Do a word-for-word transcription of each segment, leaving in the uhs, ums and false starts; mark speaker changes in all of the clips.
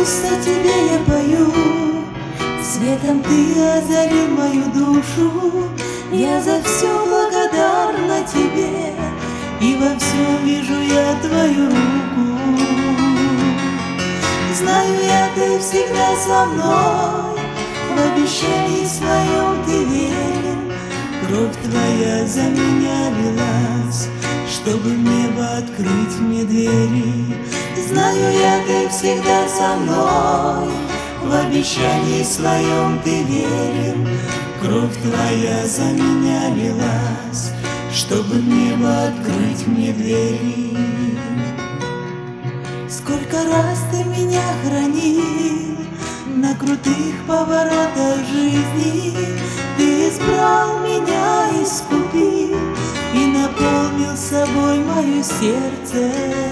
Speaker 1: пусть о тебе я пою, светом ты озарил мою душу. Я за все благодарна тебе, и во всем вижу я твою руку. Знаю я, ты всегда со мной, в обещании своем ты верен. Кровь твоя за меня лилась, чтобы в небо открыть мне двери. Знаю я, ты всегда со мной, в обещании своем ты верен. Кровь твоя за меня лилась, чтобы в небо открыть мне двери. Сколько раз ты меня хранил на крутых поворотах жизни. Ты избрал меня, искупил и наполнил собой мое сердце.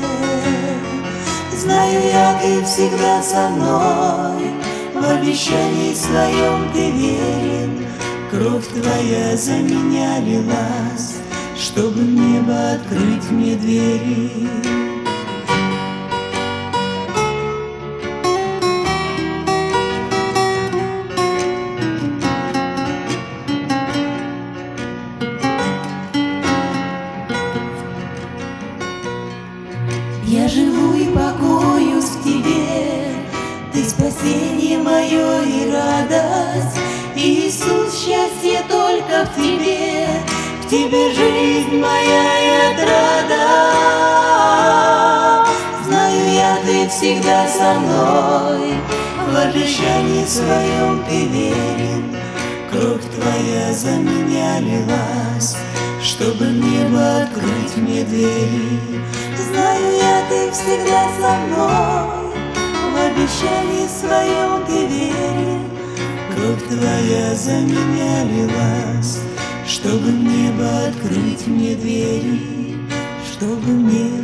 Speaker 1: Знаю я, ты всегда со мной, в обещании своем ты верен. Кровь твоя за меня лилась, чтобы в небо открыть мне двери. Я живу и покоюсь в тебе, ты спасение мое и радость. Иисус, счастье только в тебе, в тебе жизнь моя и отрада. Знаю я, ты всегда со мной, в обещании своем ты верен. Кровь твоя за меня лилась, чтобы в небо открыть мне двери. Знаю я, ты всегда со мной, в обещании своем ты верен. Кровь твоя за меня лилась, чтобы в небо открыть мне двери, чтобы мне